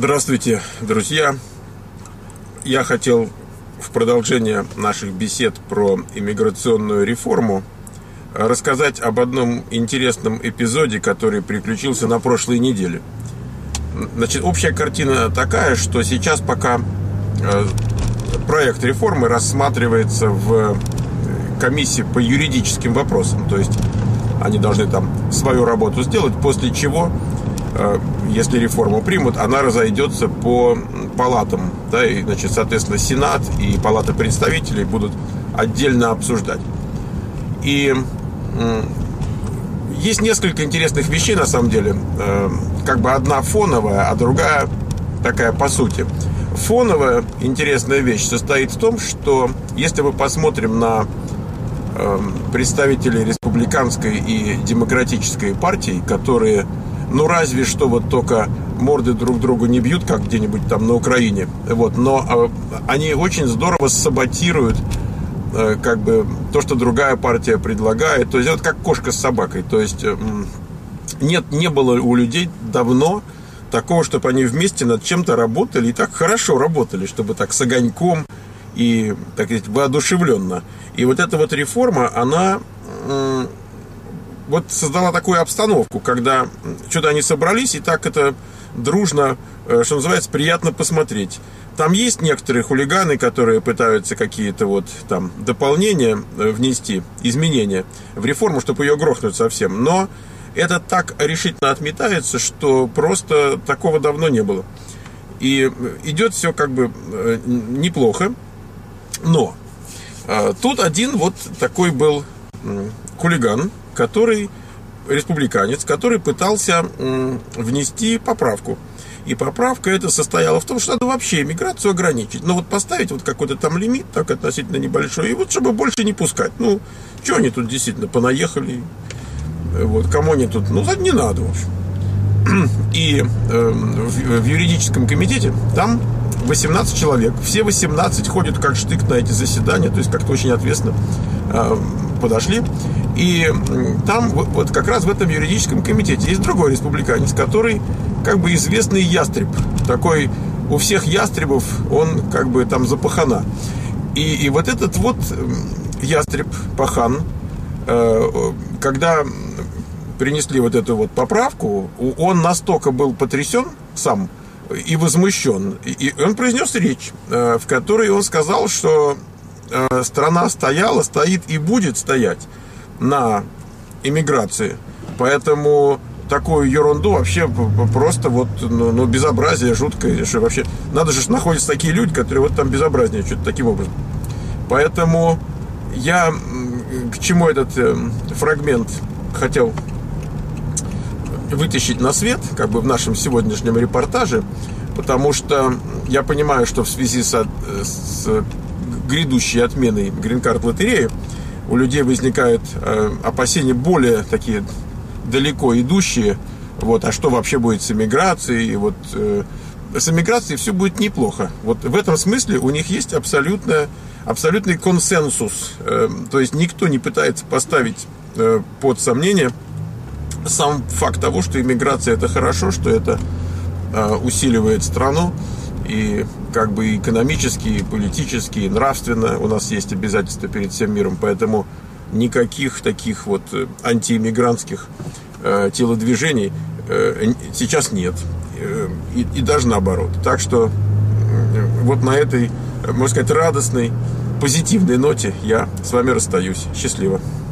Здравствуйте, друзья! Я хотел в продолжение наших бесед про иммиграционную реформу рассказать об одном интересном эпизоде, который приключился на прошлой неделе. Значит, общая картина такая, что сейчас пока проект реформы рассматривается в комиссии по юридическим вопросам, то есть они должны там свою работу сделать, после чего, если реформу примут, она разойдется по палатам, да, и, значит, соответственно, Сенат и Палата представителей будут отдельно обсуждать. И есть несколько интересных вещей, на самом деле, как бы одна фоновая, а другая такая по сути. Фоновая интересная вещь состоит в том, что если мы посмотрим на представителей республиканской и демократической партий, которые, ну, разве что вот только морды друг другу не бьют, как где-нибудь там на Украине, вот, но они очень здорово саботируют как бы то, что другая партия предлагает. То есть это как кошка с собакой. То есть не было у людей давно такого, чтобы они вместе над чем-то работали и так хорошо работали, чтобы так с огоньком и, так сказать, воодушевленно. И вот эта вот реформа, она вот создала такую обстановку, когда что-то они собрались, и так это дружно, что называется, приятно посмотреть. Там есть некоторые хулиганы, которые пытаются какие-то вот там дополнения внести, изменения в реформу, чтобы ее грохнуть совсем. Но это так решительно отметается, что просто такого давно не было. И идет все как бы неплохо. Но тут один вот такой был хулиган, который, республиканец, который пытался внести поправку. И поправка эта состояла в том, что надо вообще иммиграцию ограничить. Ну вот поставить вот какой-то там лимит, так относительно небольшой, и вот чтобы больше не пускать. Ну, что они тут действительно понаехали? Вот, кому они тут? Ну, не надо, в общем. И в юридическом комитете там 18 человек. Все 18 ходят как штык на эти заседания, то есть как-то очень ответственно подошли. И там вот как раз в этом юридическом комитете есть другой республиканец, который как бы известный ястреб. Такой у всех ястребов, он как бы там за пахана. И вот этот вот ястреб, пахан, когда принесли вот эту вот поправку, он настолько был потрясен сам и возмущен. И он произнес речь, в которой он сказал, что страна стояла, стоит и будет стоять на иммиграции. Поэтому такую ерунду вообще просто вот, ну, безобразие жуткое. Что вообще, надо же, находятся такие люди, которые вот там безобразнее что-то таким образом. Поэтому я к чему этот фрагмент хотел вытащить на свет, как бы в нашем сегодняшнем репортаже, потому что я понимаю, что в связи с грядущей отменой грин-карт-лотереи у людей возникают опасения более такие далеко идущие. Вот, а что вообще будет с эмиграцией? И вот с эмиграцией все будет неплохо. Вот в этом смысле у них есть абсолютный консенсус. То есть никто не пытается поставить под сомнение сам факт того, что иммиграция это хорошо, что это усиливает страну. И как бы экономически, и политически, и нравственно у нас есть обязательства перед всем миром. Поэтому никаких таких вот антииммигрантских телодвижений сейчас нет. И даже наоборот. Так что вот на этой, можно сказать, радостной, позитивной ноте я с вами расстаюсь. Счастливо.